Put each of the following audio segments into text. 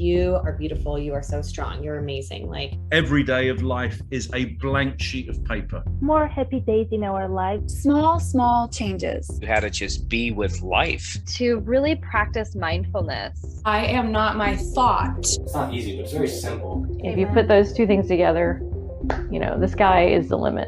you are beautiful. You are so strong. You're amazing. Like every day of life is a blank sheet of paper. More happy days in our lives. Small changes. How to just be with life. To really practice mindfulness. I am not my thought. It's not easy, but it's very simple. If you put those two things together, you know, the sky is the limit.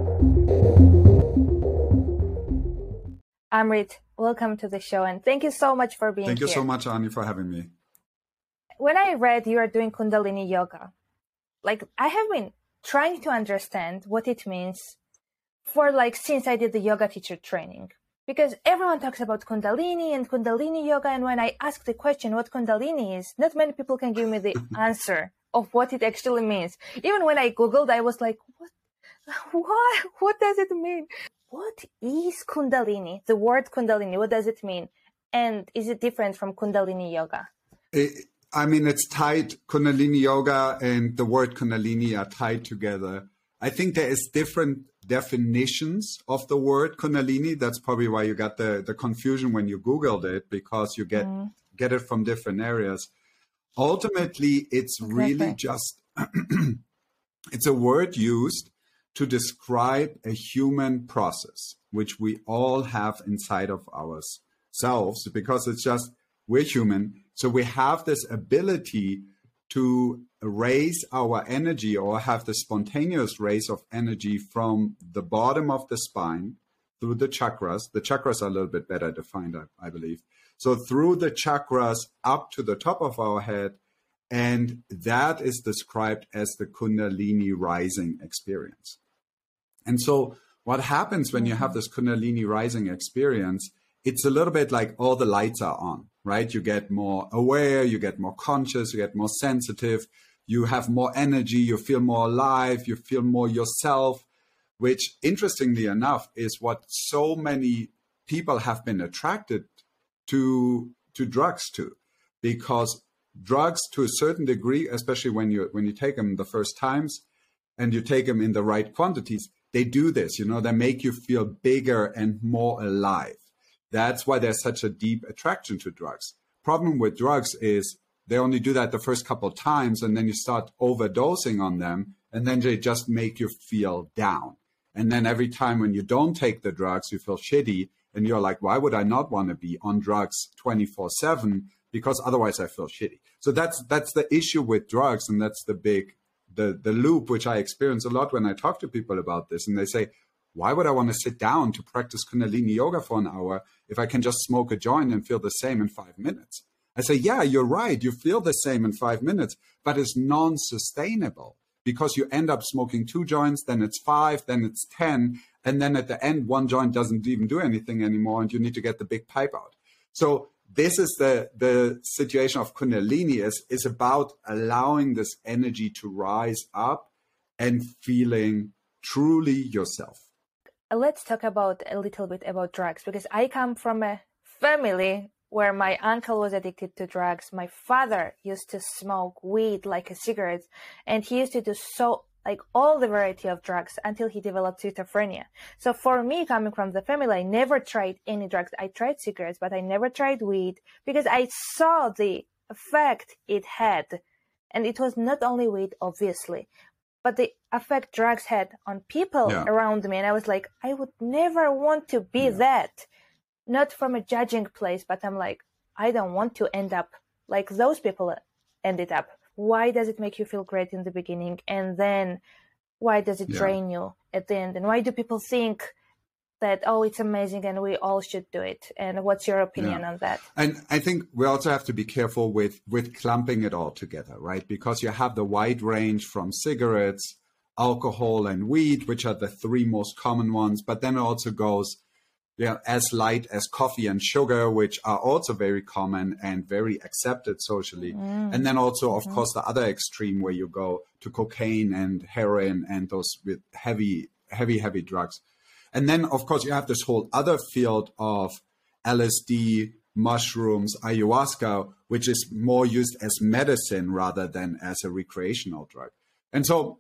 Amrit, welcome to the show, and thank you so much for being here. Thank you so much, Ani, for having me. When I read you are doing Kundalini yoga, like I have been trying to understand what it means for since I did the yoga teacher training, because everyone talks about Kundalini and Kundalini yoga, and when I ask the question what Kundalini is, not many people can give me the answer of what it actually means. Even when I Googled, I was like, what does it mean? What is Kundalini? The word Kundalini, what does it mean? And is it different from Kundalini yoga? It's tied. Kundalini yoga and the word Kundalini are tied together. I think there is different definitions of the word Kundalini. That's probably why you got the confusion when you Googled it, because you get it from different areas. Ultimately, it's really just, it's a word used to describe a human process, which we all have inside of ourselves, because it's just, we're human. So we have this ability to raise our energy, or have the spontaneous raise of energy from the bottom of the spine through the chakras. The chakras are a little bit better defined, I believe. So through the chakras up to the top of our head, and that is described as the Kundalini rising experience. And so what happens when you have this Kundalini rising experience, it's a little bit like all the lights are on, right? You get more aware, you get more conscious, you get more sensitive, you have more energy, you feel more alive, you feel more yourself, which interestingly enough is what so many people have been attracted to drugs to, because drugs to a certain degree, especially when you take them the first times and you take them in the right quantities, they do this, they make you feel bigger and more alive. That's why there's such a deep attraction to drugs. Problem with drugs is they only do that the first couple of times, and then you start overdosing on them, and then they just make you feel down. And then every time when you don't take the drugs, you feel shitty, and you're like, why would I not want to be on drugs 24/7? Because otherwise I feel shitty. So that's the issue with drugs, and that's the loop, which I experience a lot when I talk to people about this. And they say, why would I want to sit down to practice Kundalini yoga for an hour if I can just smoke a joint and feel the same in 5 minutes? I say, yeah, you're right. You feel the same in 5 minutes, but it's non-sustainable, because you end up smoking 2 joints, then it's 5, then it's 10. And then at the end, 1 joint doesn't even do anything anymore, and you need to get the big pipe out. So this is the situation of Kundalini is about allowing this energy to rise up and feeling truly yourself. Let's talk a little bit about drugs, because I come from a family where my uncle was addicted to drugs. My father used to smoke weed like a cigarette, and he used to do all the variety of drugs until he developed schizophrenia. So for me, coming from the family, I never tried any drugs. I tried cigarettes, but I never tried weed, because I saw the effect it had. And it was not only weed, obviously, but the effect drugs had on people around me. And I was like, I would never want to be that. Not from a judging place, but I'm like, I don't want to end up like those people ended up. Why does it make you feel great in the beginning? And then why does it drain you at the end? And why do people think that, oh, it's amazing and we all should do it? And what's your opinion on that? And I think we also have to be careful with clumping it all together, right? Because you have the wide range from cigarettes, alcohol, and weed, which are the 3 most common ones. But then it also goes as light as coffee and sugar, which are also very common and very accepted socially. And then also, of course, the other extreme where you go to cocaine and heroin and those with heavy drugs. And then, of course, you have this whole other field of LSD, mushrooms, ayahuasca, which is more used as medicine rather than as a recreational drug. And so,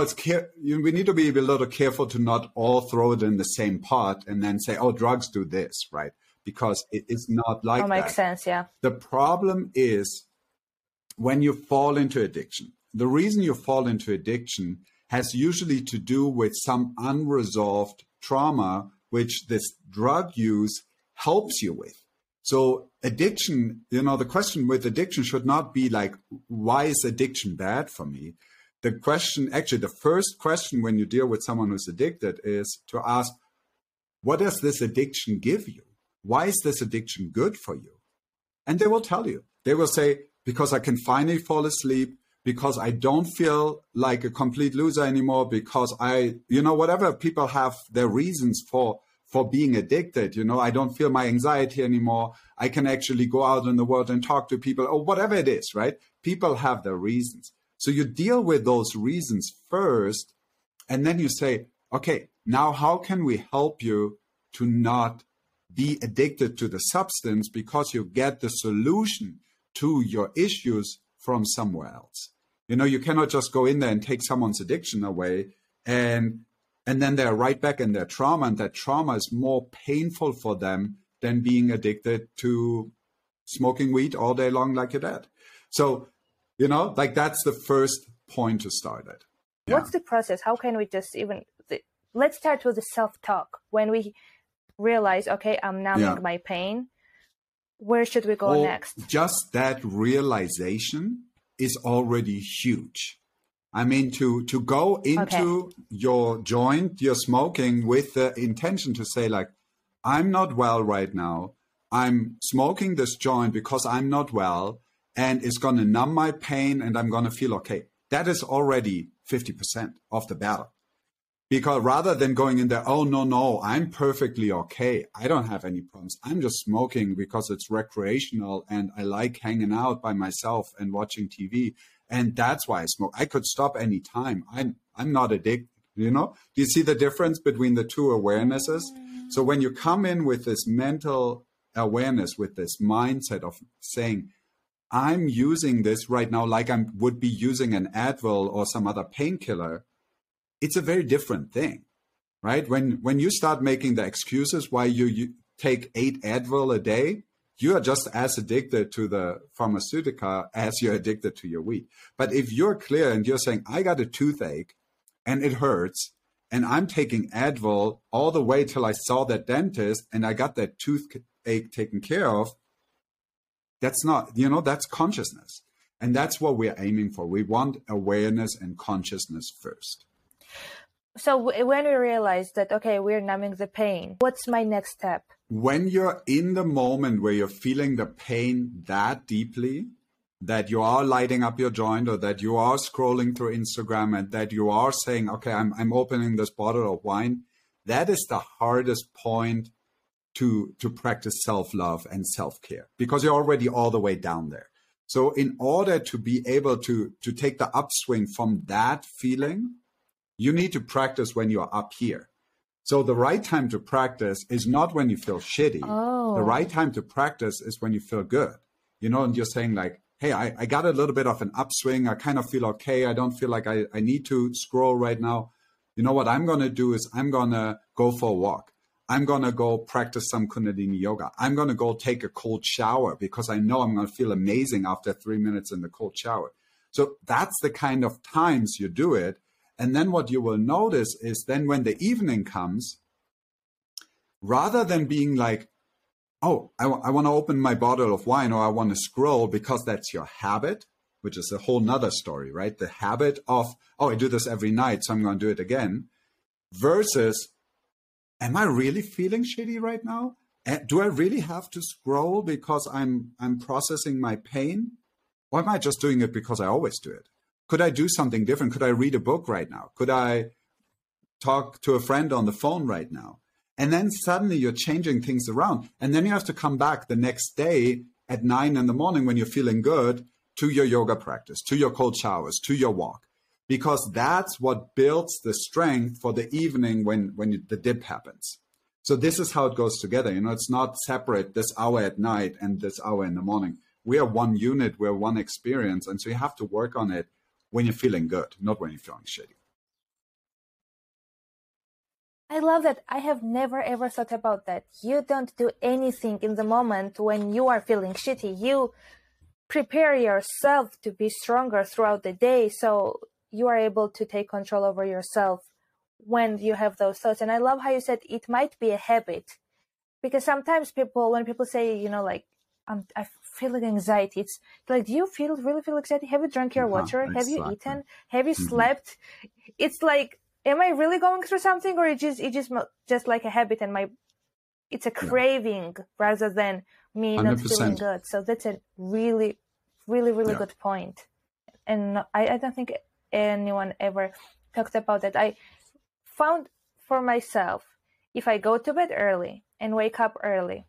we need to be a little careful to not all throw it in the same pot and then say, oh, drugs do this, right? Because it is not like that. Makes sense, yeah. The problem is when you fall into addiction. The reason you fall into addiction has usually to do with some unresolved trauma, which this drug use helps you with. So addiction, the question with addiction should not be like, why is addiction bad for me? The question, actually, the first question when you deal with someone who's addicted is to ask, what does this addiction give you? Why is this addiction good for you? And they will tell you. They will say, because I can finally fall asleep, because I don't feel like a complete loser anymore, because whatever people have their reasons for being addicted, I don't feel my anxiety anymore. I can actually go out in the world and talk to people, or whatever it is, right? People have their reasons. So you deal with those reasons first, and then you say, okay, now how can we help you to not be addicted to the substance, because you get the solution to your issues from somewhere else. You cannot just go in there and take someone's addiction away and then they're right back in their trauma, and that trauma is more painful for them than being addicted to smoking weed all day long like your dad. So, that's the first point to start at. Yeah. What's the process? How can we just let's start with the self-talk. When we realize, okay, I'm numbing my pain, where should we go next? Just that realization is already huge. I mean, to go into your joint, you're smoking with the intention to say like, I'm not well right now. I'm smoking this joint because I'm not well, and it's going to numb my pain and I'm going to feel okay. That is already 50% of the battle. Because rather than going in there, oh, no, I'm perfectly okay. I don't have any problems. I'm just smoking because it's recreational and I like hanging out by myself and watching TV. And that's why I smoke. I could stop any time. I'm not addicted, Do you see the difference between the two awarenesses? So when you come in with this mental awareness, with this mindset of saying, I'm using this right now like I would be using an Advil or some other painkiller, it's a very different thing, right? When you start making the excuses why you take 8 Advil a day, you are just as addicted to the pharmaceutica as you're addicted to your weed. But if you're clear and you're saying, I got a toothache and it hurts, and I'm taking Advil all the way till I saw that dentist and I got that toothache taken care of, that's not, that's consciousness. And that's what we're aiming for. We want awareness and consciousness first. So when we realize that, okay, we're numbing the pain, what's my next step? When you're in the moment where you're feeling the pain that deeply, that you are lighting up your joint, or that you are scrolling through Instagram, and that you are saying, okay, I'm opening this bottle of wine, that is the hardest point to practice self-love and self-care, because you're already all the way down there. So in order to be able to take the upswing from that feeling, you need to practice when you're up here. So the right time to practice is not when you feel shitty. The right time to practice is when you feel good, and you're saying like, hey, I got a little bit of an upswing. I kind of feel okay. I don't feel like I need to scroll right now. What I'm going to do is I'm going to go for a walk. I'm going to go practice some Kundalini yoga. I'm going to go take a cold shower because I know I'm going to feel amazing after 3 minutes in the cold shower. So that's the kind of times you do it. And then what you will notice is then when the evening comes, rather than being like, oh, I want to open my bottle of wine, or I want to scroll because that's your habit, which is a whole nother story, right? The habit of, oh, I do this every night, so I'm going to do it again, versus, am I really feeling shitty right now? Do I really have to scroll because I'm processing my pain? Or am I just doing it because I always do it? Could I do something different? Could I read a book right now? Could I talk to a friend on the phone right now? And then suddenly you're changing things around. And then you have to come back the next day at 9 in the morning when you're feeling good to your yoga practice, to your cold showers, to your walk. Because that's what builds the strength for the evening when the dip happens. So this is how it goes together. It's not separate, this hour at night and this hour in the morning. We are one unit, we're one experience. And so you have to work on it when you're feeling good, not when you're feeling shitty. I love that. I have never ever thought about that. You don't do anything in the moment when you are feeling shitty. You prepare yourself to be stronger throughout the day, so you are able to take control over yourself when you have those thoughts. And I love how you said it might be a habit, because sometimes when people say, like, I feel like anxiety, it's like, do you really feel anxiety? Have you drunk your water? Exactly. Have you eaten? Have you slept? It's like, am I really going through something, or it just like a habit, and it's a craving rather than me 100%. not feeling good. So that's a really, really, really good point. And I don't think anyone ever talked about that. I found for myself, if I go to bed early and wake up early,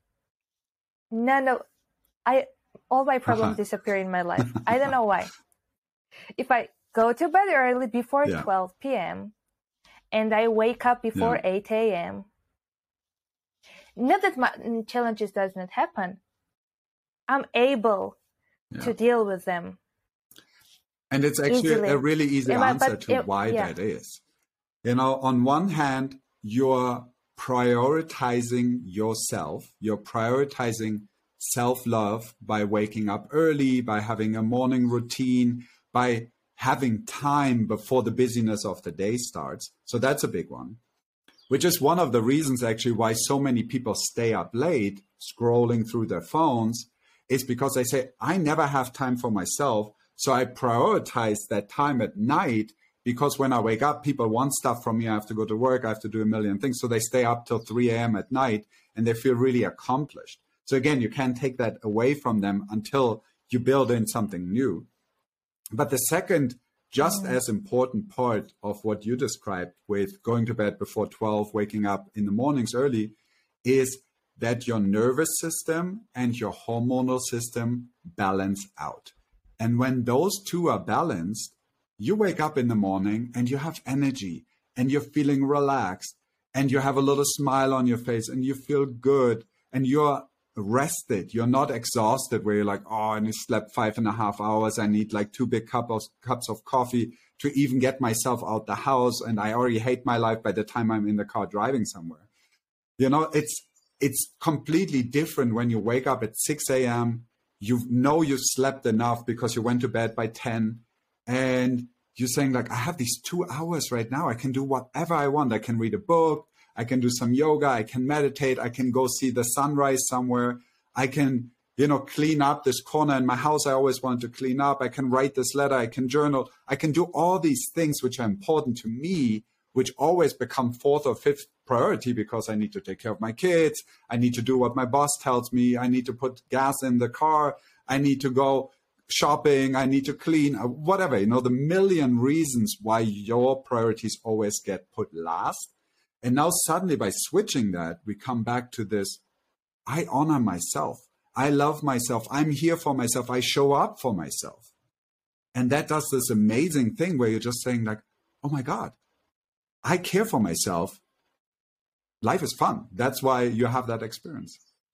all my problems disappear in my life. I don't know why. If I go to bed early before 12 p.m. and I wake up before 8 a.m., not that my challenges does not happen, I'm able to deal with them. And it's actually easily. a really easy answer to why that is. On one hand, you're prioritizing yourself. You're prioritizing self-love by waking up early, by having a morning routine, by having time before the busyness of the day starts. So that's a big one, which is one of the reasons actually why so many people stay up late scrolling through their phones, is because they say, I never have time for myself. So I prioritize that time at night, because when I wake up, people want stuff from me. I have to go to work. I have to do a million things. So they stay up till 3 a.m. at night and they feel really accomplished. So again, you can't take that away from them until you build in something new. But the second, just as important part of what you described with going to bed before 12, waking up in the mornings early, is that your nervous system and your hormonal system balance out. And when those two are balanced, you wake up in the morning and you have energy and you're feeling relaxed and you have a little smile on your face and you feel good and you're rested. You're not exhausted where you're like, oh, and I slept 5.5 hours. I need like 2 big cups of coffee to even get myself out the house. And I already hate my life by the time I'm in the car driving somewhere. It's completely different when you wake up at 6 a.m. You know you've slept enough because you went to bed by 10. And you're saying like, I have these 2 hours right now. I can do whatever I want. I can read a book. I can do some yoga. I can meditate. I can go see the sunrise somewhere. I can, clean up this corner in my house I always wanted to clean up. I can write this letter. I can journal. I can do all these things which are important to me, which always become 4th or 5th priority because I need to take care of my kids. I need to do what my boss tells me. I need to put gas in the car. I need to go shopping, I need to clean, whatever, the million reasons why your priorities always get put last. And now suddenly by switching that, we come back to this, I honor myself. I love myself. I'm here for myself. I show up for myself. And that does this amazing thing where you're just saying like, oh my God, I care for myself. Life is fun. That's why you have that experience.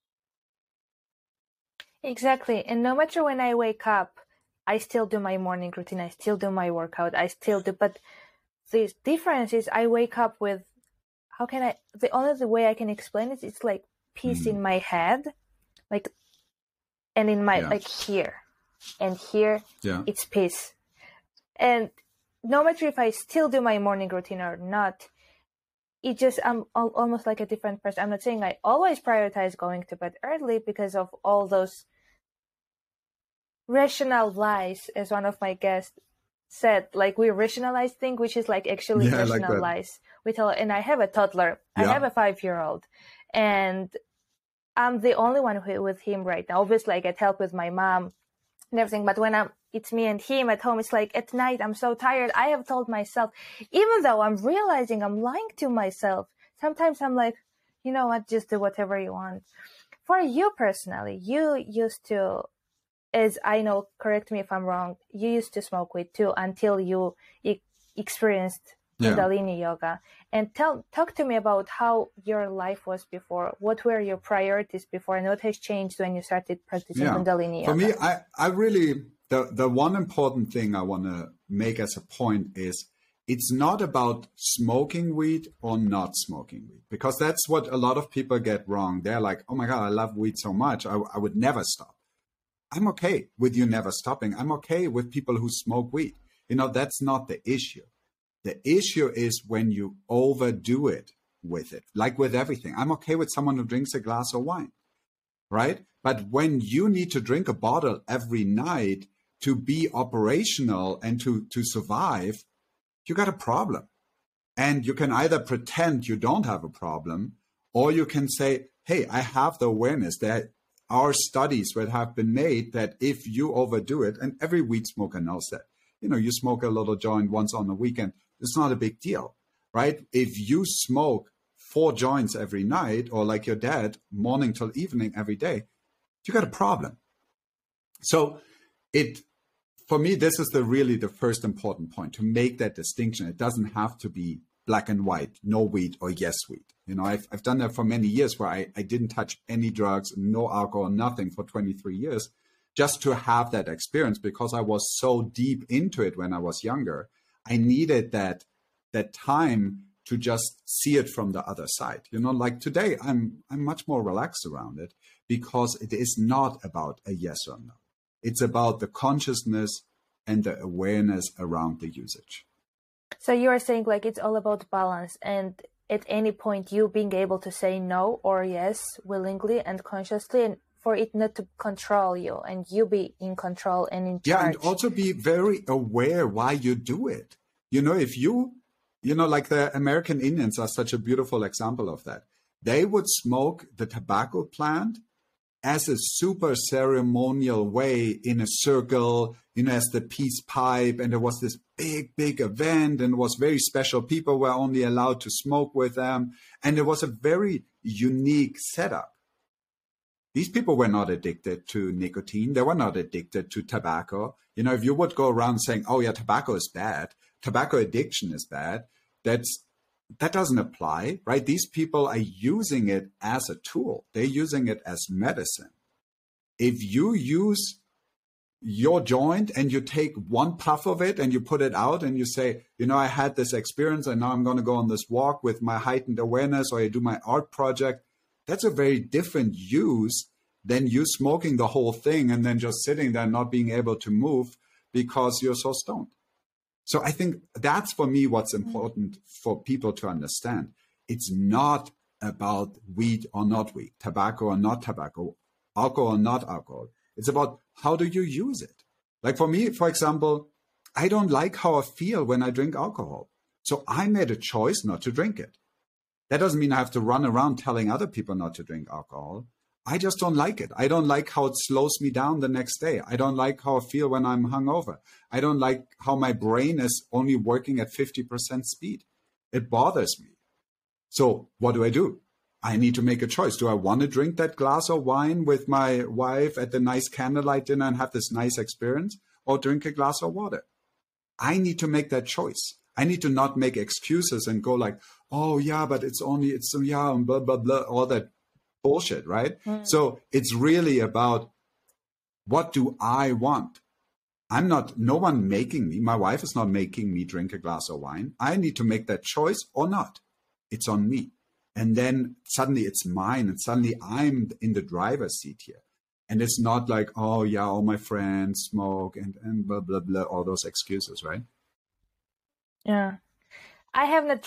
Exactly. And no matter when I wake up, I still do my morning routine. I still do my workout. I still do. But the difference is I wake up with, the only way I can explain it, it's like peace in my head, like, and in my, like here and here, it's peace. And no matter if I still do my morning routine or not, it just, I'm almost like a different person. I'm not saying I always prioritize going to bed early because of all those rational lies, as one of my guests said, like we rationalize things, which is like actually rational like lies. And I have a toddler, I have a 5-year-old, and I'm the only one with him right now. Obviously, I get help with my mom and everything, but when it's me and him at home, it's like at night, I'm so tired. I have told myself, even though I'm realizing I'm lying to myself, sometimes I'm like, you know what, just do whatever you want. For you personally, you used to, as I know, correct me if I'm wrong, you used to smoke weed too until you experienced Kundalini yoga. And talk to me about how your life was before. What were your priorities before, and what has changed when you started practicing Kundalini yoga? For me, I really, the one important thing I want to make as a point is it's not about smoking weed or not smoking weed, because that's what a lot of people get wrong. They're like, oh my God, I love weed so much. I would never stop. I'm okay with you never stopping. I'm okay with people who smoke weed. That's not the issue. The issue is when you overdo it with it, like with everything. I'm okay with someone who drinks a glass of wine, right? But when you need to drink a bottle every night to be operational and to survive, you got a problem. And you can either pretend you don't have a problem, or you can say, hey, I have the awareness that our studies that have been made that if you overdo it, and every weed smoker knows that, you smoke a little joint once on the weekend, it's not a big deal, right? If you smoke 4 joints every night, or like your dad, morning till evening every day, you got a problem. So for me, this is really the first important point, to make that distinction. It doesn't have to be black and white, no weed or yes weed. I've done that for many years where I didn't touch any drugs, no alcohol, nothing for 23 years, just to have that experience, because I was so deep into it when I was younger. I needed that time to just see it from the other side. Like today, I'm much more relaxed around it, because it is not about a yes or no. It's about the consciousness and the awareness around the usage. So you are saying like it's all about balance, and at any point you being able to say no or yes willingly and consciously, and for it not to control you, and you be in control and in charge. Yeah, and also be very aware why you do it. If like the American Indians are such a beautiful example of that. They would smoke the tobacco plant as a super ceremonial way in a circle, as the peace pipe. And there was this big, big event, and it was very special. People were only allowed to smoke with them. And it was a very unique setup. These people were not addicted to nicotine. They were not addicted to tobacco. If you would go around saying, oh yeah, tobacco is bad, tobacco addiction is bad, that doesn't apply, right? These people are using it as a tool. They're using it as medicine. If you use your joint and you take one puff of it and you put it out and you say, I had this experience and now I'm going to go on this walk with my heightened awareness, or I do my art project, that's a very different use than you smoking the whole thing and then just sitting there not being able to move because you're so stoned. So I think that's, for me, what's important for people to understand. It's not about weed or not weed, tobacco or not tobacco, alcohol or not alcohol. It's about how do you use it? Like for me, for example, I don't like how I feel when I drink alcohol. So I made a choice not to drink it. That doesn't mean I have to run around telling other people not to drink alcohol. I just don't like it. I don't like how it slows me down the next day. I don't like how I feel when I'm hungover. I don't like how my brain is only working at 50% speed. It bothers me. So what do? I need to make a choice. Do I want to drink that glass of wine with my wife at the nice candlelight dinner and have this nice experience, or drink a glass of water? I need to make that choice. I need to not make excuses and go like, oh yeah, but it's yeah, and blah, blah, blah, all that bullshit, right? So it's really about, what do I want? No one making me, my wife is not making me drink a glass of wine. I need to make that choice or not. It's on me. And then suddenly it's mine, and suddenly I'm in the driver's seat here. And it's not like, oh yeah, all my friends smoke and blah, blah, blah, all those excuses, right? Yeah. I haven't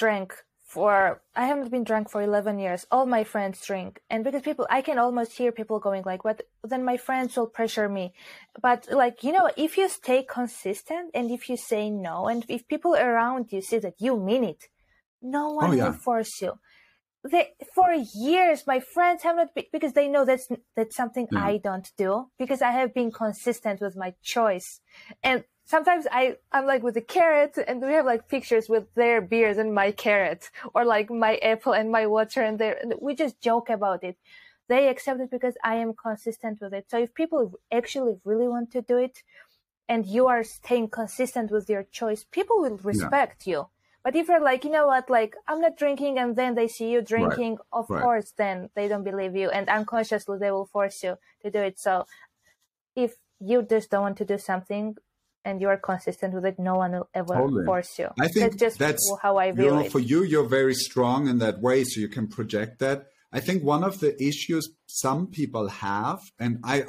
been drunk for 11 years. All my friends drink. And because I can almost hear people going like, what, then my friends will pressure me. But like, if you stay consistent and if you say no, and if people around you see that you mean it, no one will force you. For years, my friends have not been, because they know that's something I don't do, because I have been consistent with my choice. And sometimes I'm like with the carrot, and we have like pictures with their beers and my carrot, or like my apple and my water, and we just joke about it. They accept it because I am consistent with it. So if people actually really want to do it, and you are staying consistent with your choice, people will respect you. But if you're like, like, I'm not drinking, and then they see you drinking, of course, then they don't believe you, and unconsciously they will force you to do it. So if you just don't want to do something and you are consistent with it, no one will ever force you. I think that's how I view it. For you, you're very strong in that way, so you can project that. I think one of the issues some people have, and I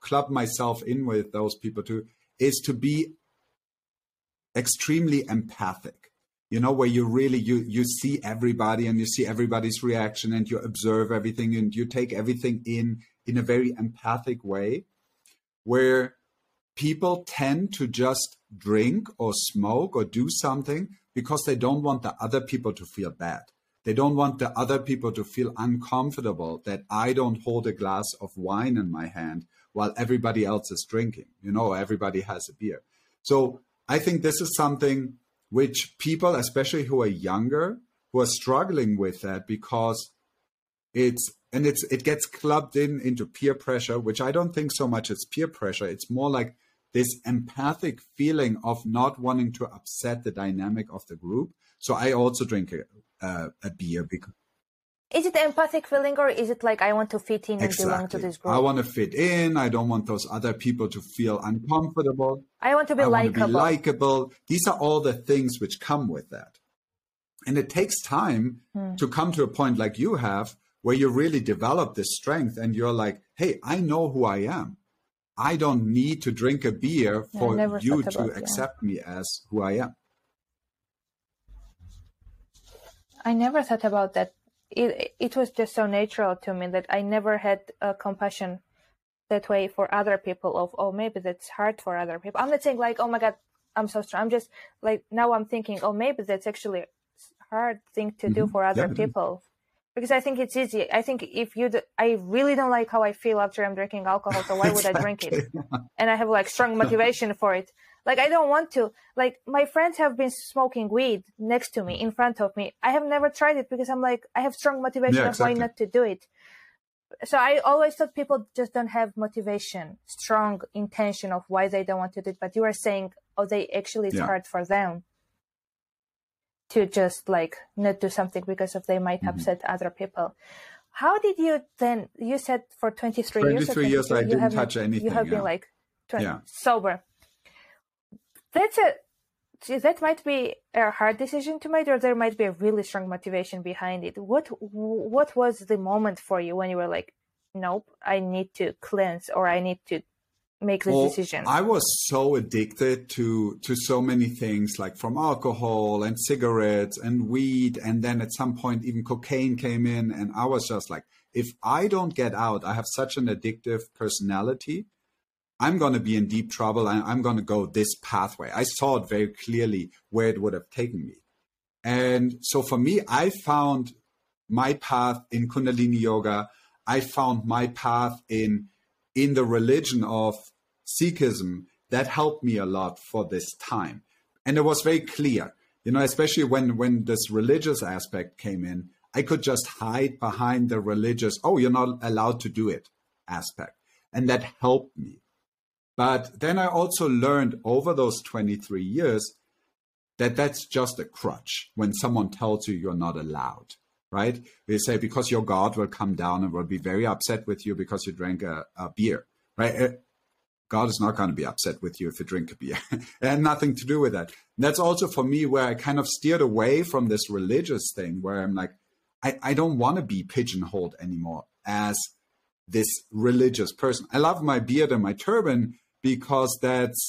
club myself in with those people too, is to be extremely empathic, you know, where you really, you see everybody and you see everybody's reaction and you observe everything and you take everything in a very empathic way, where people tend to just drink or smoke or do something because they don't want the other people to feel bad. They don't want the other people to feel uncomfortable that I don't hold a glass of wine in my hand while everybody else is drinking, you know, everybody has a beer. So I think this is something which people, especially who are younger, who are struggling with that, because it gets clubbed into peer pressure, which I don't think so much is peer pressure. It's more like this empathic feeling of not wanting to upset the dynamic of the group. So I also drink a beer because. Is it the empathic feeling, or is it like I want to fit in and belong to this group? I want to fit in. I don't want those other people to feel uncomfortable. I want to be likable. These are all the things which come with that. And it takes time to come to a point like you have, where you really develop this strength and you're like, hey, I know who I am. I don't need to drink a beer for you to accept me as who I am. I never thought about that. It was just so natural to me that I never had compassion that way for other people of, oh, maybe that's hard for other people. I'm not saying like, oh my God, I'm so strong. I'm just like, now I'm thinking, oh, maybe that's actually a hard thing to do for other people. Because I think it's easy. I think if I really don't like how I feel after I'm drinking alcohol, so why would I drink it? And I have like strong motivation for it. Like, I don't want to. Like, my friends have been smoking weed next to me, in front of me. I have never tried it because I'm like, I have strong motivation of why not to do it. So I always thought people just don't have motivation, strong intention of why they don't want to do it. But you are saying, oh, it's hard for them to just like not do something because of they might upset other people. How did you then, you said for 23 years? 23 years I didn't touch anything. You have been like sober. That might be a hard decision to make, or there might be a really strong motivation behind it. What was the moment for you when you were like, nope, I need to cleanse, or I need to make this decision? I was so addicted to so many things, like from alcohol and cigarettes and weed, and then at some point even cocaine came in, and I was just like, if I don't get out, I have such an addictive personality, I'm going to be in deep trouble, and I'm going to go this pathway. I saw it very clearly where it would have taken me. And so for me, I found my path in Kundalini Yoga. I found my path in the religion of Sikhism that helped me a lot for this time. And it was very clear, you know, especially when this religious aspect came in, I could just hide behind the religious, oh, you're not allowed to do it aspect. And that helped me. But then I also learned over those 23 years that that's just a crutch when someone tells you you're not allowed, right? They say, because your God will come down and will be very upset with you because you drank a beer, right? God is not going to be upset with you if you drink a beer. It had nothing to do with that. And that's also for me where I kind of steered away from this religious thing where I'm like, I don't want to be pigeonholed anymore as this religious person. I love my beard and my turban because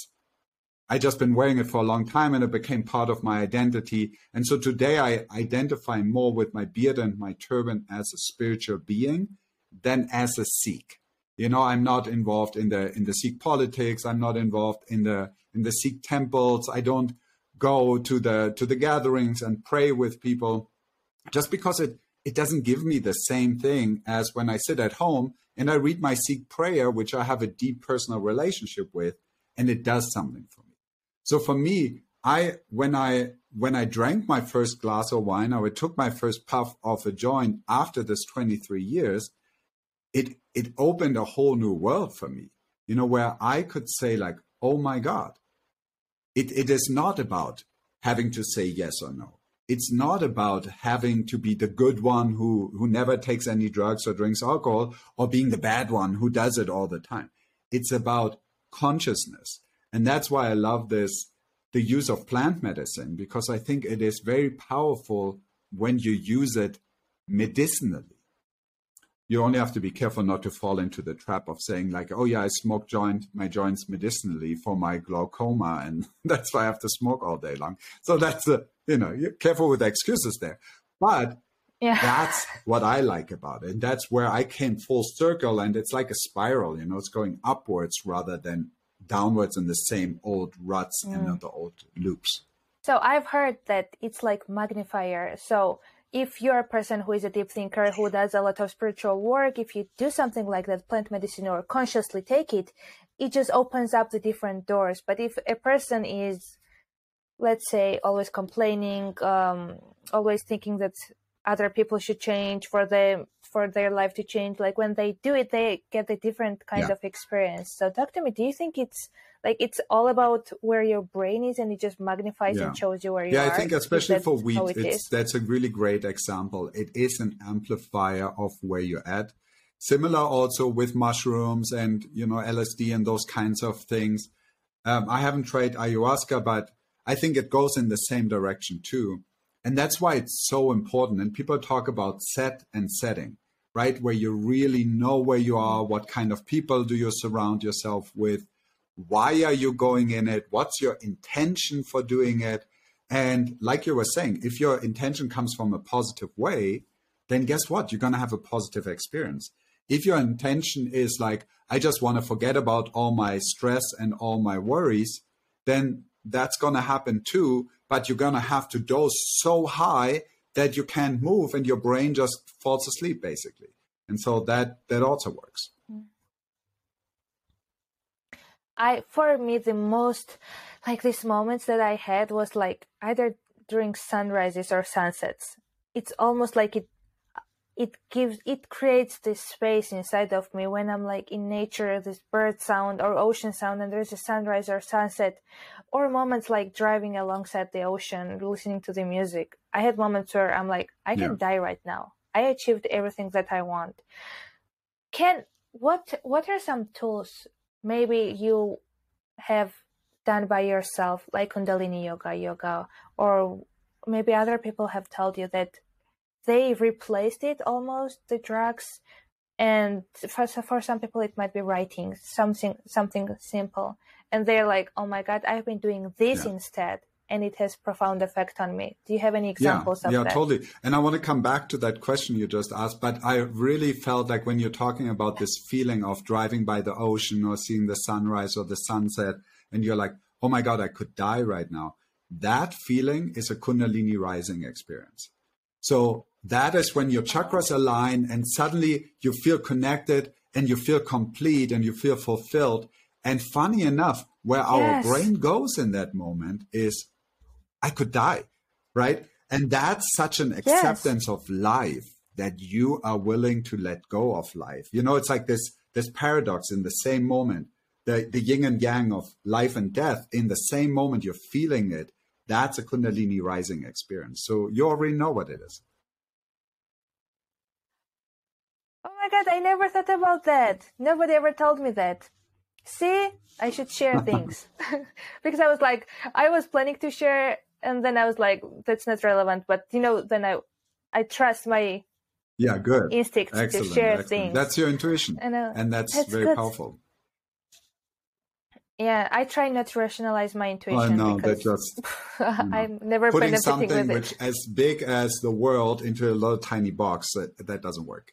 I just been wearing it for a long time and it became part of my identity. And so today I identify more with my beard and my turban as a spiritual being than as a Sikh. You know, I'm not involved in the Sikh politics. I'm not involved in the Sikh temples. I don't go to the gatherings and pray with people just because it doesn't give me the same thing as when I sit at home and I read my Sikh prayer, which I have a deep personal relationship with, and it does something for me. So for me, when I drank my first glass of wine, or I took my first puff of a joint after this 23 years, it opened a whole new world for me, you know, where I could say like, oh my God, it is not about having to say yes or no. It's not about having to be the good one who never takes any drugs or drinks alcohol, or being the bad one who does it all the time. It's about consciousness. And that's why I love the use of plant medicine, because I think it is very powerful when you use it medicinally. You only have to be careful not to fall into the trap of saying like, oh yeah, I smoke my joints medicinally for my glaucoma, and that's why I have to smoke all day long. So that's you're careful with the excuses there. But that's what I like about it. And that's where I came full circle, and it's like a spiral, it's going upwards rather than downwards in the same old ruts and the old loops. So I've heard that it's like magnifier. So if you're a person who is a deep thinker, who does a lot of spiritual work, if you do something like that, plant medicine, or consciously take it, it just opens up the different doors. But if a person is, let's say, always complaining, always thinking that other people should change for their life to change, like when they do it, they get a different kind of experience. So talk to me, do you think it's all about where your brain is and it just magnifies and shows you where you are? Yeah, I think especially for weed, that's a really great example. It is an amplifier of where you're at. Similar also with mushrooms and, LSD and those kinds of things. I haven't tried ayahuasca, but I think it goes in the same direction too. And that's why it's so important. And people talk about set and setting, right? Where you really know where you are, what kind of people do you surround yourself with, why are you going in it, what's your intention for doing it. And like you were saying, if your intention comes from a positive way, then guess what? You're going to have a positive experience. If your intention is like, I just want to forget about all my stress and all my worries, then that's going to happen too. But you're going to have to dose so high that you can't move and your brain just falls asleep, basically. And so that also works. For me, the most like these moments that I had was like either during sunrises or sunsets. It's almost like it creates this space inside of me when I'm like in nature, this bird sound or ocean sound, and there's a sunrise or sunset, or moments like driving alongside the ocean, listening to the music. I had moments where I'm like, I can die right now. I achieved everything that I want. What are some tools maybe you have done by yourself, like Kundalini yoga, or maybe other people have told you that they replaced it almost, the drugs? And for some people it might be writing something simple, and they're like, oh my God, I've been doing this instead, and it has profound effect on me. Do you have any examples of that? Yeah, totally. And I want to come back to that question you just asked, but I really felt like when you're talking about this feeling of driving by the ocean or seeing the sunrise or the sunset, and you're like, oh my God, I could die right now. That feeling is a Kundalini rising experience. So that is when your chakras align and suddenly you feel connected and you feel complete and you feel fulfilled. And funny enough, where our brain goes in that moment is, I could die, right? And that's such an acceptance of life that you are willing to let go of life. It's like this paradox in the same moment, the yin and yang of life and death. In the same moment you're feeling it, that's a Kundalini rising experience. So you already know what it is. Oh my God, I never thought about that. Nobody ever told me that. See, I should share things. Because I was planning to share, and then I was like, that's not relevant. But, then I trust my instincts to share things. That's your intuition. And that's very good. Powerful. Yeah, I try not to rationalize my intuition. Oh, no, that just I'm never putting benefiting something with which it. as big as the world into a little tiny box. That doesn't work.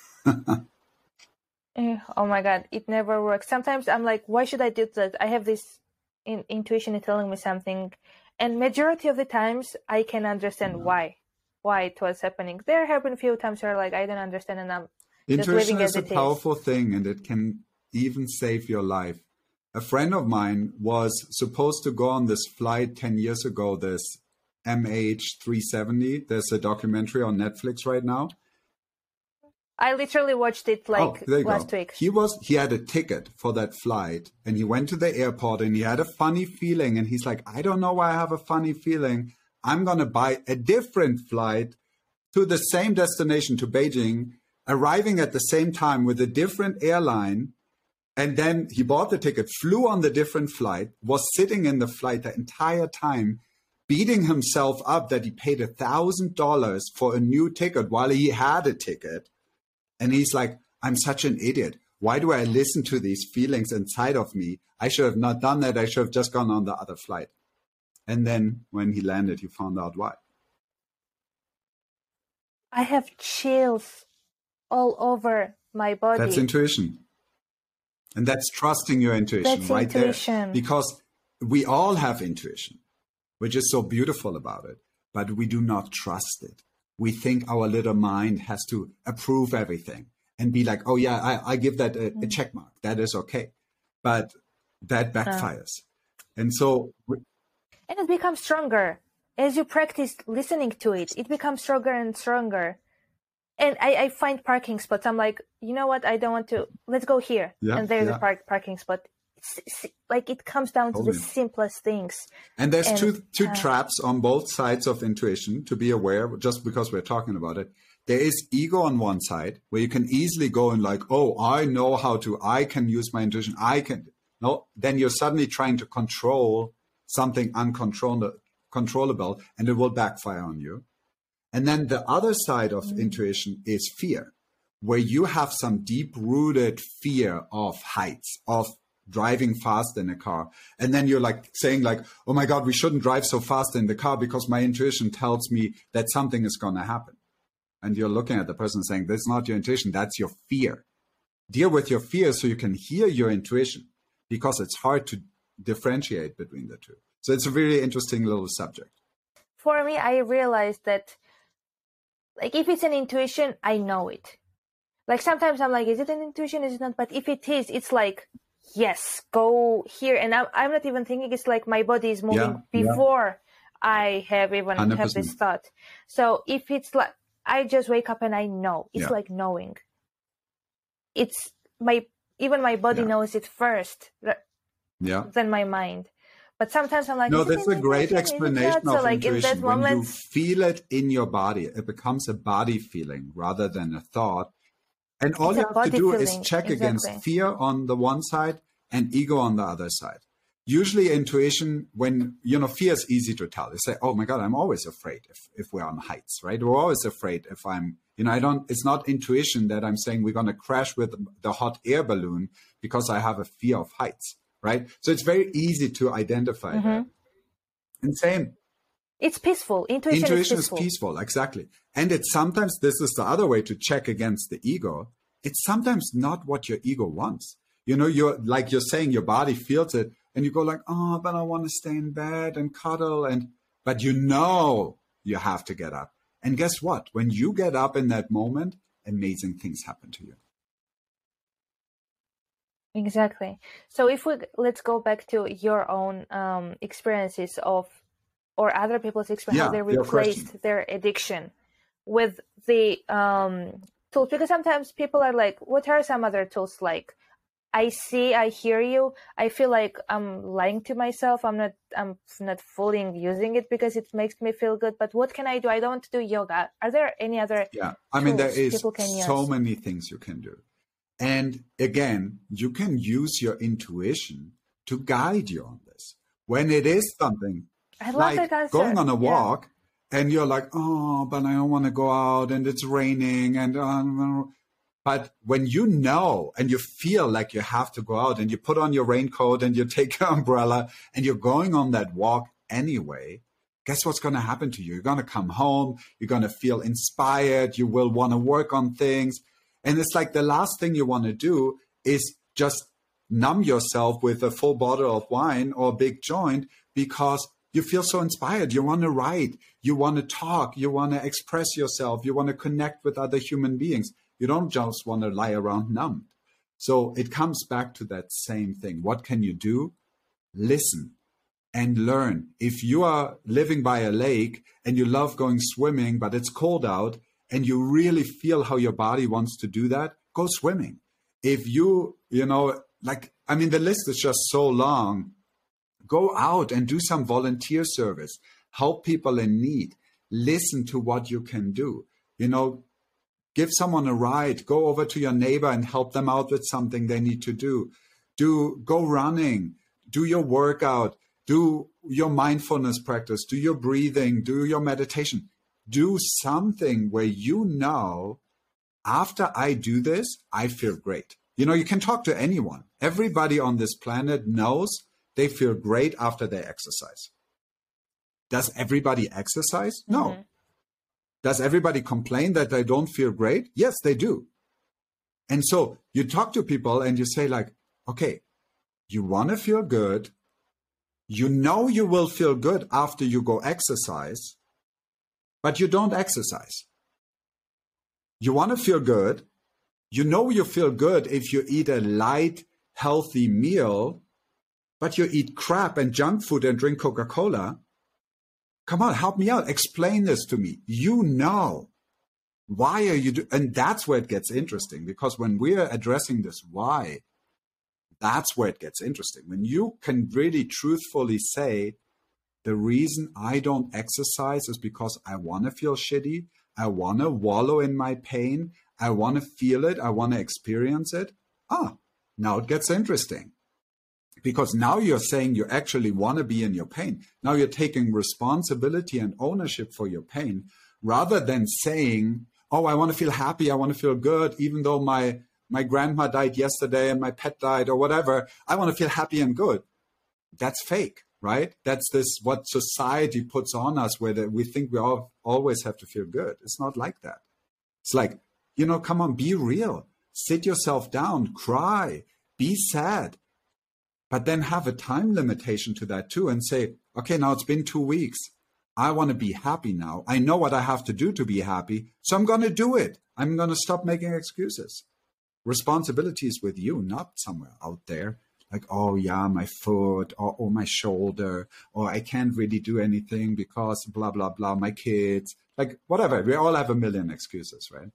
Oh my God, it never works. Sometimes I'm like, why should I do that? I have this intuition telling me something, and majority of the times I can understand why it was happening. There have been a few times where like I don't understand, and I'm just intuition living as is a powerful thing, and it can even save your life. A friend of mine was supposed to go on this flight 10 years ago, this MH370. There's a documentary on Netflix right now. I literally watched it last week. He had a ticket for that flight, and he went to the airport and he had a funny feeling, and he's like, I don't know why I have a funny feeling. I'm going to buy a different flight to the same destination, to Beijing, arriving at the same time with a different airline. And then he bought the ticket, flew on the different flight, was sitting in the flight the entire time, beating himself up that he paid $1,000 for a new ticket while he had a ticket. And he's like, I'm such an idiot. Why do I listen to these feelings inside of me? I should have not done that. I should have just gone on the other flight. And then when he landed, he found out why. I have chills all over my body. That's intuition. And that's trusting your intuition. That's right intuition. There. Because we all have intuition, which is so beautiful about it, but we do not trust it. We think our little mind has to approve everything and be like, oh yeah, I give that a check mark. That is okay. But that backfires. And so... And it becomes stronger. As you practice listening to it, it becomes stronger and stronger. And I find parking spots. I'm like, you know what? I don't want to. Let's go here. Yeah, and there's a parking spot. It's like it comes down to the simplest things. And there's two traps on both sides of intuition to be aware, just because we're talking about it. There is ego on one side where you can easily go and like, oh, I know how to, I can use my intuition. I can. No, then you're suddenly trying to control something uncontrollable, and it will backfire on you. And then the other side of intuition is fear, where you have some deep-rooted fear of heights, of driving fast in a car. And then you're like saying like, oh my God, we shouldn't drive so fast in the car because my intuition tells me that something is going to happen. And you're looking at the person saying, that's not your intuition, that's your fear. Deal with your fear so you can hear your intuition, because it's hard to differentiate between the two. So it's a really interesting little subject. For me, I realized that like if it's an intuition, I know it. Like sometimes I'm like, is it an intuition? Is it not? But if it is, it's like, yes, go here. And I'm not even thinking, it's like my body is moving before I have even 100%. Have this thought. So if it's like, I just wake up and I know. It's like knowing. It's even my body knows it first than my mind. But sometimes I'm like, no, that's a great explanation of intuition. In that moment, when you feel it in your body, it becomes a body feeling rather than a thought. And all you have to do is check against fear on the one side and ego on the other side. Usually intuition, when, fear is easy to tell. You say, oh my God, I'm always afraid if we're on heights, right? We're always afraid if I'm, it's not intuition that I'm saying we're going to crash with the hot air balloon because I have a fear of heights. Right? So it's very easy to identify that. And same. It's peaceful. Intuition is peaceful. Exactly. And it's sometimes, this is the other way to check against the ego. It's sometimes not what your ego wants. You're like you're saying your body feels it and you go like, oh, but I want to stay in bed and cuddle. But you have to get up. And guess what? When you get up in that moment, amazing things happen to you. Exactly. So let's go back to your own experiences or other people's experience, how they replaced their addiction with the tools. Because sometimes people are like, what are some other tools like? I hear you. I feel like I'm lying to myself. I'm not fully using it because it makes me feel good. But what can I do? I don't do yoga. Are there any other tools there is people can use? So many things you can do. And again, you can use your intuition to guide you on this. When it is something like going on a walk and you're like, oh, but I don't want to go out and it's raining. But when you know and you feel like you have to go out and you put on your raincoat and you take your umbrella and you're going on that walk anyway, guess what's going to happen to you? You're going to come home. You're going to feel inspired. You will want to work on things. And it's like the last thing you want to do is just numb yourself with a full bottle of wine or a big joint because you feel so inspired. You want to write. You want to talk. You want to express yourself. You want to connect with other human beings. You don't just want to lie around numbed. So it comes back to that same thing. What can you do? Listen and learn. If you are living by a lake and you love going swimming, but it's cold out, and you really feel how your body wants to do that, go swimming. If the list is just so long. Go out and do some volunteer service. Help people in need. Listen to what you can do. Give someone a ride. Go over to your neighbor and help them out with something they need to do. Go running. Do your workout. Do your mindfulness practice. Do your breathing. Do your meditation. Do something where after I do this, I feel great. You know, you can talk to anyone. Everybody on this planet knows they feel great after they exercise. Does everybody exercise? No. Mm-hmm. Does everybody complain that they don't feel great? Yes, they do. And so you talk to people and you say like, okay, you want to feel good. You know you will feel good after you go exercise, but you don't exercise. You want to feel good. You know you feel good if you eat a light, healthy meal, but you eat crap and junk food and drink Coca-Cola. Come on, help me out. Explain this to me. You know. Why are you and that's where it gets interesting, because when we're addressing this why, that's where it gets interesting. When you can really truthfully say, the reason I don't exercise is because I want to feel shitty. I want to wallow in my pain. I want to feel it. I want to experience it. Now it gets interesting. Because now you're saying you actually want to be in your pain. Now you're taking responsibility and ownership for your pain, rather than saying, oh, I want to feel happy, I want to feel good, even though my grandma died yesterday and my pet died or whatever, I want to feel happy and good. That's fake, right? That's what society puts on us, where we think we always have to feel good. It's not like that. It's like, you know, come on, be real. Sit yourself down, cry, be sad. But then have a time limitation to that too, and say, okay, now it's been 2 weeks. I want to be happy now. I know what I have to do to be happy, so I'm going to do it. I'm going to stop making excuses. Responsibility is with you, not somewhere out there. Like, oh yeah, my foot, or oh, my shoulder, or I can't really do anything because blah, blah, blah, my kids. Like, whatever. We all have a million excuses, right?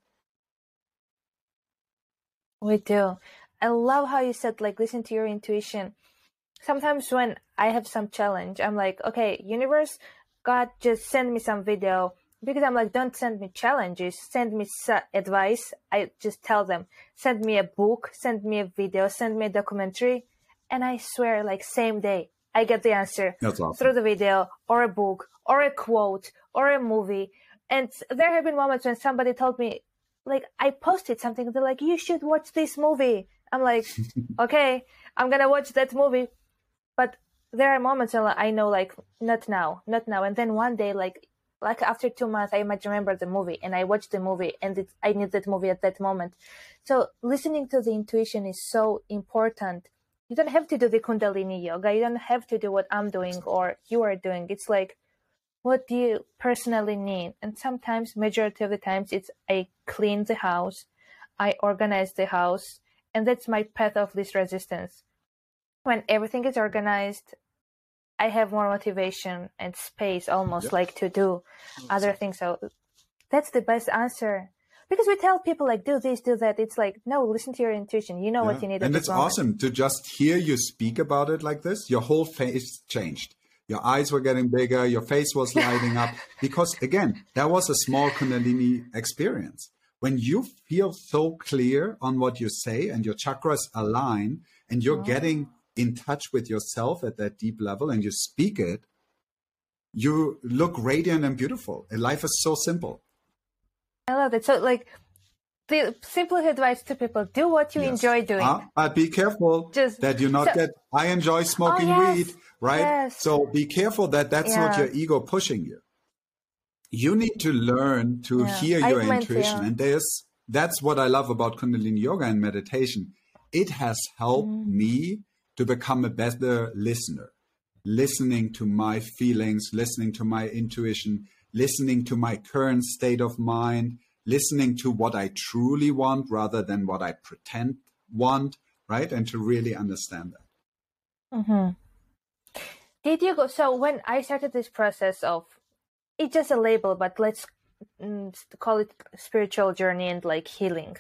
We do. I love how you said, like, listen to your intuition. Sometimes when I have some challenge, I'm like, okay, universe, God, just send me some video, because I'm like, don't send me challenges, send me advice. I just tell them, send me a book, send me a video, send me a documentary. And I swear, like, same day, I get the answer. That's awesome. Through the video or a book or a quote or a movie. And there have been moments when somebody told me, like, I posted something, they're like, you should watch this movie. I'm like, okay, I'm going to watch that movie. But there are moments when I know, like, not now. And then one day, like after 2 months, I might remember the movie and I watched the movie and I need that movie at that moment. So listening to the intuition is so important. You don't have to do the Kundalini yoga. You don't have to do what I'm doing or you are doing. It's like, what do you personally need? And sometimes, majority of the times, it's I clean the house, I organize the house, and that's my path of least resistance. When everything is organized, I have more motivation and space almost like to do other things. So that's the best answer. Because we tell people like, do this, do that. It's like, no, listen to your intuition. You know what you need. And it's awesome to just hear you speak about it like this. Your whole face changed. Your eyes were getting bigger. Your face was lighting up. Because again, that was a small Kundalini experience. When you feel so clear on what you say and your chakras align and you're getting in touch with yourself at that deep level and you speak it, you look radiant and beautiful. And life is so simple. I love it. So, like, the simple advice to people, do what you enjoy doing. But be careful that you not get, I enjoy smoking weed, right? Yes. So be careful that that's not your ego pushing you. You need to learn to hear your intuition. And that's what I love about Kundalini Yoga and meditation. It has helped me to become a better listener, listening to my feelings, listening to my intuition, listening to my current state of mind, listening to what I truly want rather than what I pretend want, right? And to really understand that. Mm-hmm. Did you go? So when I started this process of, it's just a label, but let's call it spiritual journey and like healing.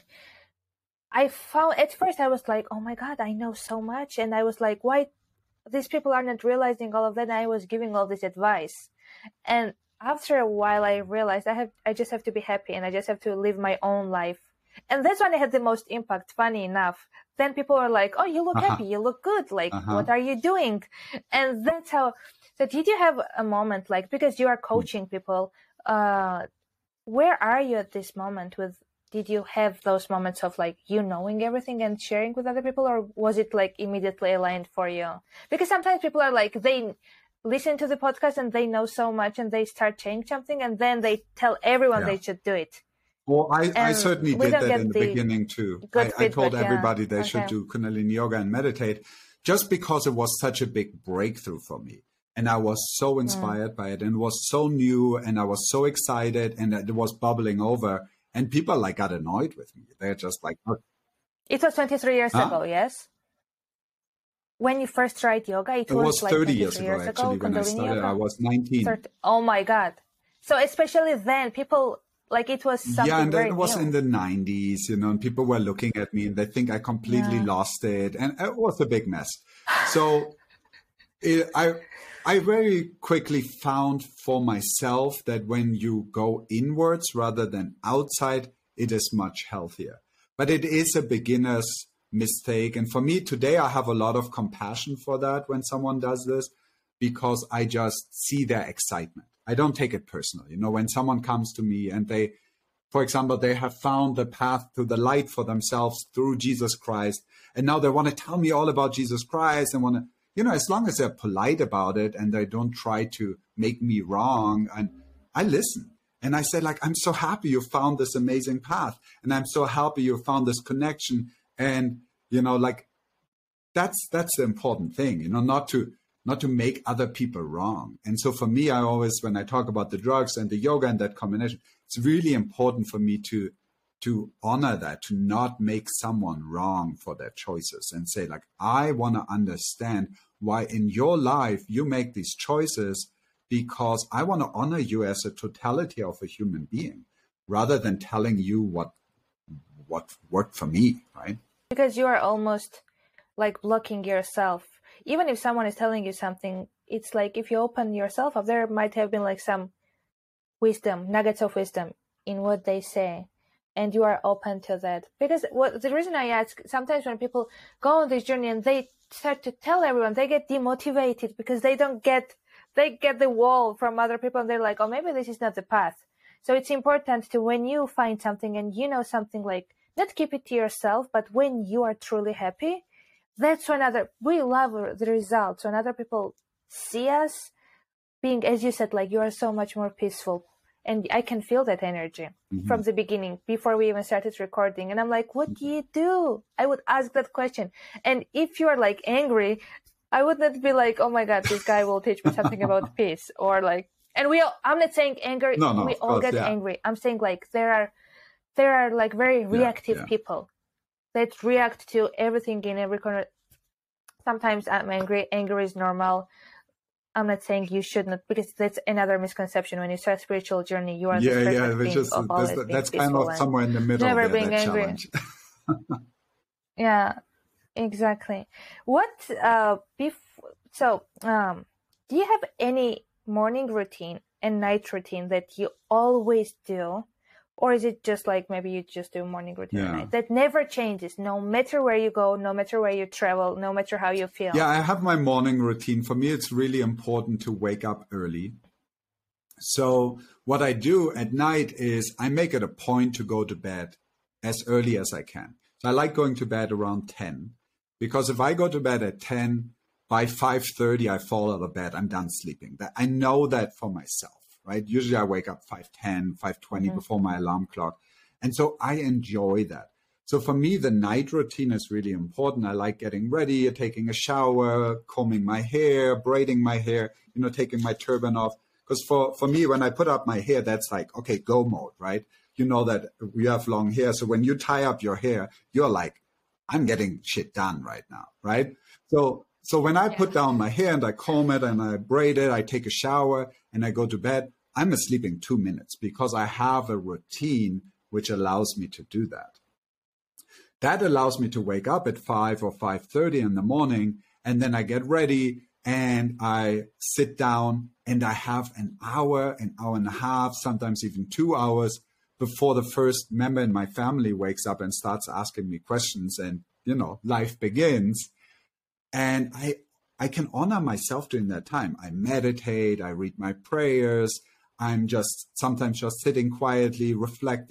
I found at first I was like, oh my God, I know so much. And I was like, why these people are not realizing all of that? And I was giving all this advice. And after a while, I realized I just have to be happy and I just have to live my own life. And that's when I had the most impact, funny enough. Then people were like, oh, you look happy, you look good. Like, what are you doing? And that's how, so did you have a moment, like, because you are coaching people, where are you at this moment with did you have those moments of like you knowing everything and sharing with other people, or was it like immediately aligned for you? Because sometimes people are like, they listen to the podcast and they know so much and they start changing something and then they tell everyone they should do it. Well, I certainly did that in the beginning too. I told everybody they should do Kundalini Yoga and meditate, just because it was such a big breakthrough for me. And I was so inspired by it, and it was so new, and I was so excited, and it was bubbling over. And people like got annoyed with me. They're just like, oh. It was 23 years ago, yes? When you first tried yoga, it was like 30 years ago, actually, when I started. I was 19. Oh my God. So especially then, people, like it was something and very it was new. in the 90s, and people were looking at me and they think I completely lost it. And it was a big mess. So I very quickly found for myself that when you go inwards rather than outside, it is much healthier. But it is a beginner's mistake. And for me today, I have a lot of compassion for that when someone does this, because I just see their excitement. I don't take it personal. When someone comes to me and they, for example, they have found the path to the light for themselves through Jesus Christ, and now they want to tell me all about Jesus Christ and want to, as long as they're polite about it and they don't try to make me wrong, and I listen. And I say, like, I'm so happy you found this amazing path. And I'm so happy you found this connection. And, like, that's the important thing, not to make other people wrong. And so for me, I always, when I talk about the drugs and the yoga and that combination, it's really important for me to honor that, to not make someone wrong for their choices, and say, like, I want to understand why in your life you make these choices, because I want to honor you as a totality of a human being, rather than telling you what worked for me, right? Because you are almost like blocking yourself. Even if someone is telling you something, it's like if you open yourself up, there might have been like some wisdom, nuggets of wisdom in what they say. And you are open to that. Because the reason I ask, sometimes when people go on this journey and they start to tell everyone, they get demotivated because they get the wall from other people, and they're like, oh, maybe this is not the path. So it's important to, when you find something and something, like, not keep it to yourself, but when you are truly happy, that's when we love the results. When other people see us being, as you said, like, you are so much more peaceful. And I can feel that energy from the beginning, before we even started recording. And I'm like, what do you do? I would ask that question. And if you're like angry, I would not be like, oh my God, this guy will teach me something about peace. Or like, and I'm not saying anger, we all get angry. I'm saying like, there are like very reactive people that react to everything in every corner. Sometimes I'm angry. Anger is normal. I'm not saying you should not, because that's another misconception. When you start a spiritual journey, you are that's kind of somewhere in the middle. Never there, being that angry. Challenge. Yeah, exactly. What do you have any morning routine and night routine that you always do? Or is it just like maybe you just do morning routine at night that never changes, no matter where you go, no matter where you travel, no matter how you feel? Yeah, I have my morning routine. For me, it's really important to wake up early. So what I do at night is I make it a point to go to bed as early as I can. So I like going to bed around 10, because if I go to bed at 10, by 5:30, I fall out of bed. I'm done sleeping. I know that for myself. Right? Usually I wake up 5:10, 5:20 before my alarm clock. And so I enjoy that. So for me, the night routine is really important. I like getting ready, taking a shower, combing my hair, braiding my hair, taking my turban off. Because for me, when I put up my hair, that's like, okay, go mode, right? You know that we have long hair. So when you tie up your hair, you're like, I'm getting shit done right now, right? So when I put down my hair and I comb it and I braid it, I take a shower and I go to bed, I'm asleep in 2 minutes, because I have a routine which allows me to do that. That allows me to wake up at 5 or 5:30 in the morning, and then I get ready and I sit down and I have an hour and a half, sometimes even 2 hours before the first member in my family wakes up and starts asking me questions, and, life begins. And I can honor myself during that time. I meditate, I read my prayers, I'm sometimes just sitting quietly, reflecting.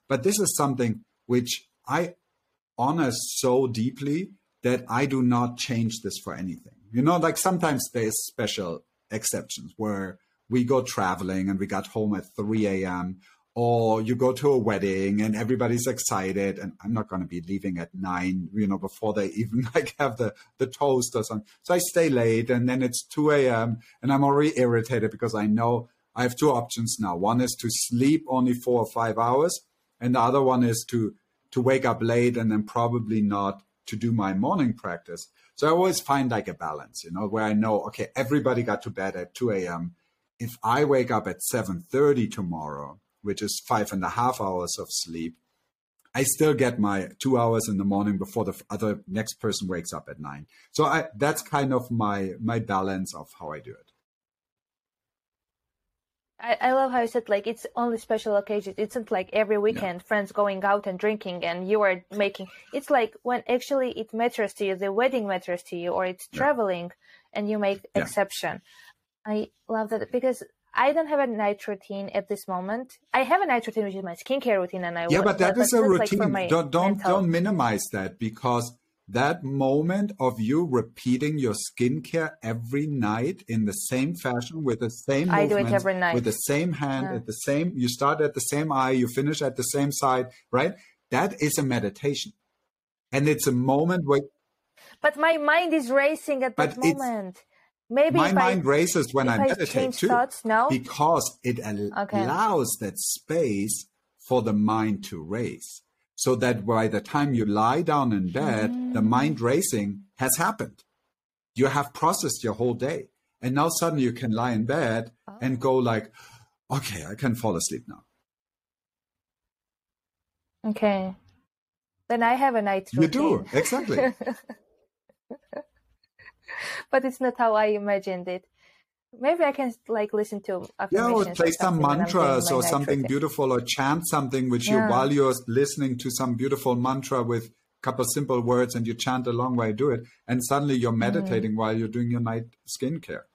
But this is something which I honor so deeply that I do not change this for anything. Like sometimes there's special exceptions where we go traveling and we got home at 3 a.m. or you go to a wedding and everybody's excited, and I'm not going to be leaving at 9, before they even have the toast or something. So I stay late, and then it's 2 a.m. and I'm already irritated because I know I have two options now. One is to sleep only 4 or 5 hours, and the other one is to wake up late and then probably not to do my morning practice. So I always find like a balance, where I know, okay, everybody got to bed at 2 a.m. If I wake up at 7:30 tomorrow, which is 5.5 hours of sleep, I still get my 2 hours in the morning before the next person wakes up at 9. So that's kind of my balance of how I do it. I love how you said, like, it's only special occasions. It's not like every weekend friends going out and drinking and you are making. It's like when actually it matters to you, the wedding matters to you, or it's traveling and you make exception. I love that because I don't have a night routine at this moment. I have a night routine, which is my skincare routine, and but that is a routine. Like don't minimize that, because that moment of you repeating your skincare every night in the same fashion with the same movements, I do it every night with the same hand at the same. You start at the same eye, you finish at the same side, right? That is a meditation, and it's a moment where. But my mind is racing at that moment. Maybe my mind races when I meditate too, because it allows that space for the mind to race, so that by the time you lie down in bed, the mind racing has happened. You have processed your whole day, and now suddenly you can lie in bed and go like, okay, I can fall asleep now. Okay, then I have a night routine. You do, exactly. But it's not how I imagined it. Maybe I can listen to affirmations. Or play some mantras or something beautiful, or chant something which while you're listening to some beautiful mantra with a couple simple words, and you chant along while you do it, and suddenly you're meditating while you're doing your night skincare.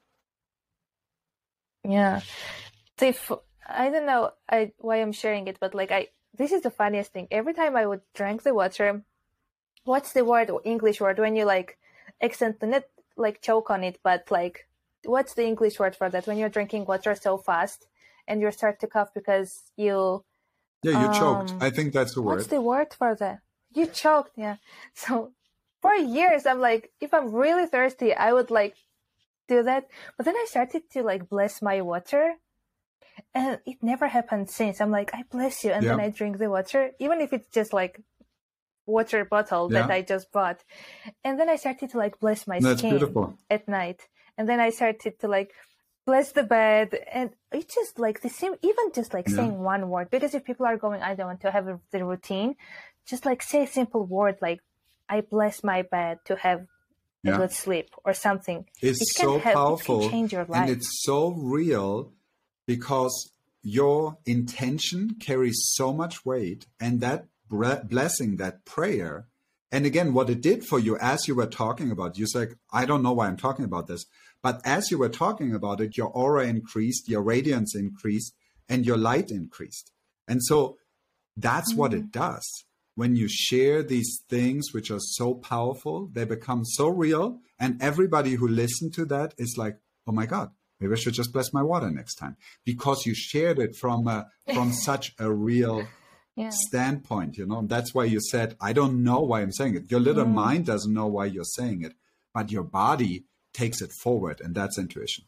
Yeah. I don't know why I'm sharing it, but this is the funniest thing. Every time I would drink the water, what's the word or English word when you accidentally not choke on it, but what's the English word for that? When you're drinking water so fast and you start to cough because you... Yeah, you choked. I think that's the word. What's the word for that? You choked, yeah. So for years, I'm if I'm really thirsty, I would do that. But then I started to bless my water, and it never happened since. I'm I bless you. And then I drink the water, even if it's just water bottle that I just bought. And then I started to bless my skin at night. And then I started to bless the bed. And it's just the same, even just saying one word. Because if people are going, I don't want to have the routine, just say a simple word I bless my bed to have a good sleep or something. It's so powerful. It can change your life. And it's so real, because your intention carries so much weight, and that blessing, that prayer. And again, what it did for you as you were talking about, you said, I don't know why I'm talking about this, but as you were talking about it, your aura increased, your radiance increased, and your light increased. And so that's what it does. When you share these things which are so powerful, they become so real, and everybody who listened to that is oh my God, maybe I should just bless my water next time, because you shared it from such a real standpoint, That's why you said, I don't know why I'm saying it. Your little mind doesn't know why you're saying it, but your body takes it forward, and that's intuition.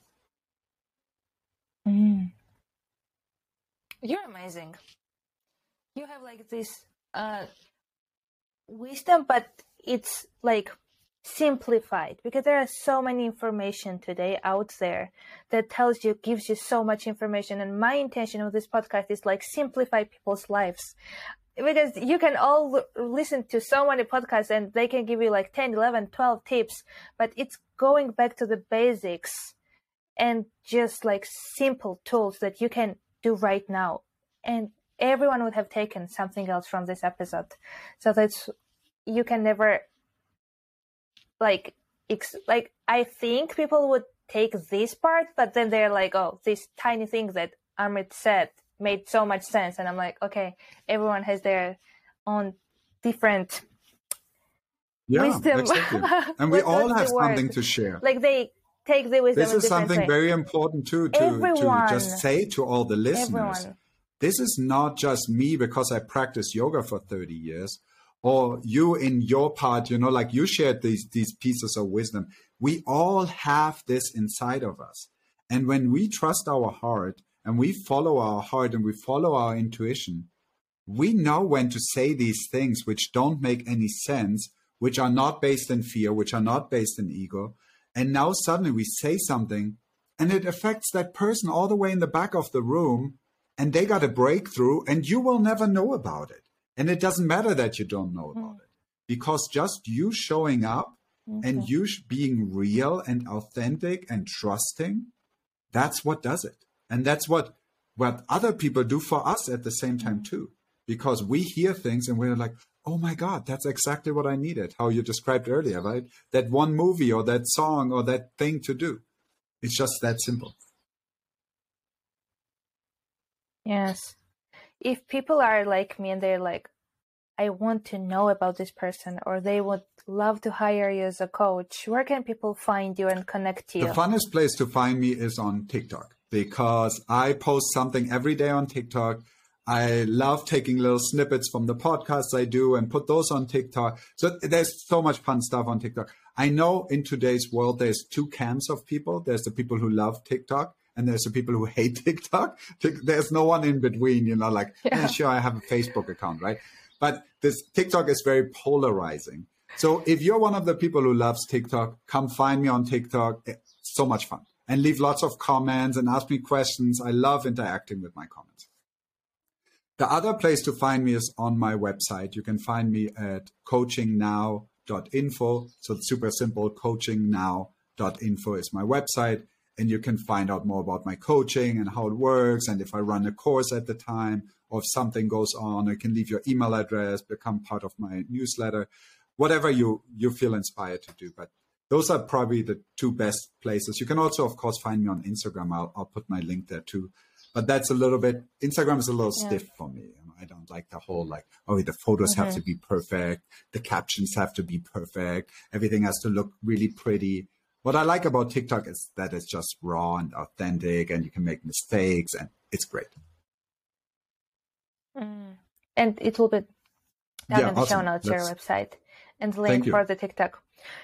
You're amazing. You have this wisdom, but it's simplified, because there are so many information today out there that gives you so much information. And my intention with this podcast is simplify people's lives, because you can all listen to so many podcasts and they can give you 10, 11, 12 tips, but it's going back to the basics and just simple tools that you can do right now. And everyone would have taken something else from this episode. So that's, you can never I think people would take this part, but then they're oh, this tiny thing that Amit said made so much sense. And I'm like, okay, everyone has their own different wisdom. Exactly. And we all have something to share. Like they take the wisdom. This is something very important too, to just say to all the listeners. This is not just me because I practice yoga for 30 years, or you in your part, like you shared these pieces of wisdom. We all have this inside of us. And when we trust our heart and we follow our heart and we follow our intuition, we know when to say these things which don't make any sense, which are not based in fear, which are not based in ego. And now suddenly we say something and it affects that person all the way in the back of the room, and they got a breakthrough and you will never know about it. And it doesn't matter that you don't know about it, because just you showing up and you being real and authentic and trusting, that's what does it. And that's what other people do for us at the same time too, because we hear things and we're like, oh my God, that's exactly what I needed. How you described earlier, right? That one movie or that song or that thing to do. It's just that simple. Yes. If people are like me and they're like, I want to know about this person, or they would love to hire you as a coach, where can people find you and connect to you? The funnest place to find me is on TikTok, because I post something every day on TikTok. I love taking little snippets from the podcasts I do and put those on TikTok. So there's so much fun stuff on TikTok. I know in today's world, there's two camps of people. There's the people who love TikTok and there's the people who hate TikTok. There's no one in between, sure, I have a Facebook account, right? But this TikTok is very polarizing. So if you're one of the people who loves TikTok, come find me on TikTok. It's so much fun. And leave lots of comments and ask me questions. I love interacting with my comments. The other place to find me is on my website. You can find me at coachingnow.info. So it's super simple. Coachingnow.info is my website. And you can find out more about my coaching and how it works. And if I run a course at the time, or if something goes on, you can leave your email address, become part of my newsletter, whatever you feel inspired to do. But those are probably the two best places. You can also, of course, find me on Instagram. I'll put my link there too. But that's a little bit, Instagram is a little stiff for me. I don't like the whole the photos have to be perfect. The captions have to be perfect. Everything has to look really pretty. What I like about TikTok is that it's just raw and authentic and you can make mistakes and it's great. And it will be down in the show notes, your website and the link for the TikTok.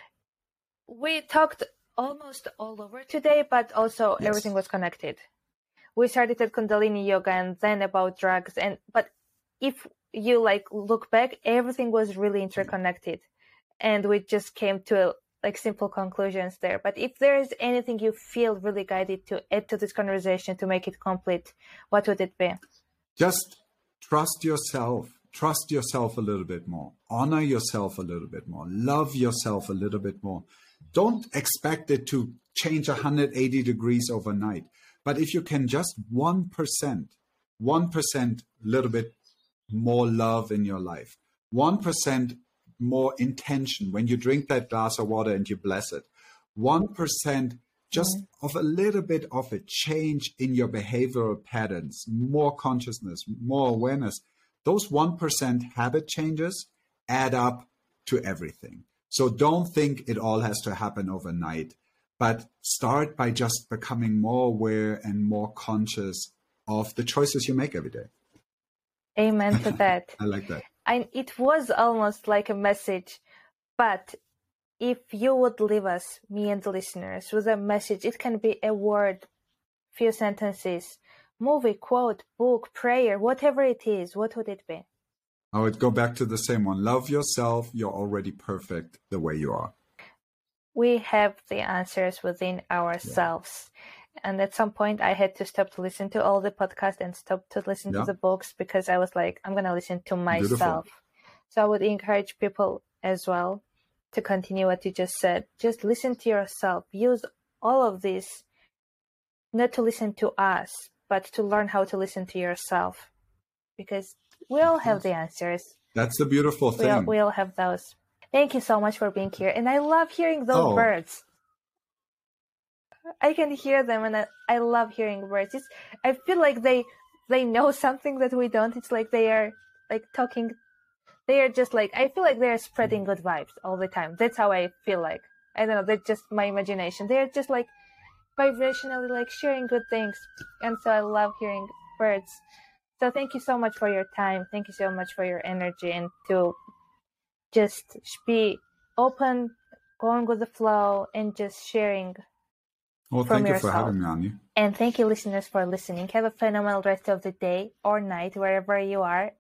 We talked almost all over today, but also everything was connected. We started at Kundalini Yoga and then about drugs. But if you look back, everything was really interconnected. And we just came to simple conclusions there. But if there is anything you feel really guided to add to this conversation to make it complete, what would it be? Just trust yourself. Trust yourself a little bit more. Honor yourself a little bit more. Love yourself a little bit more. Don't expect it to change 180 degrees overnight. But if you can just 1%, a little bit more love in your life, 1% more intention when you drink that glass of water and you bless it, 1% just of a little bit of a change in your behavioral patterns, more consciousness, more awareness, those 1% habit changes add up to everything. So don't think it all has to happen overnight, but start by just becoming more aware and more conscious of the choices you make every day. Amen to that. I like that. It was almost like a message, but if you would leave us, me and the listeners, with a message, it can be a word, few sentences, movie, quote, book, prayer, whatever it is, what would it be? I would go back to the same one. Love yourself. You're already perfect the way you are. We have the answers within ourselves. Yeah. And at some point, I had to stop to listen to all the podcasts and stop to listen to the books because I was like, I'm going to listen to myself. Beautiful. So I would encourage people as well to continue what you just said. Just listen to yourself. Use all of this, not to listen to us, but to learn how to listen to yourself. Because we all have the answers. That's the beautiful thing. We all have those. Thank you so much for being here. And I love hearing those birds. I can hear them and I love hearing birds. I feel like they they know something that we don't. It's like they are like talking. They are just like, I feel like they're spreading good vibes all the time. That's how I feel like. I don't know, that's just my imagination. They're just like vibrationally like sharing good things. And so I love hearing birds. So thank you so much for your time. Thank you so much for your energy and to just be open, going with the flow, and just sharing. Well, from thank you yourself. for having me, Ani. And thank you, listeners, for listening. Have a phenomenal rest of the day or night, wherever you are.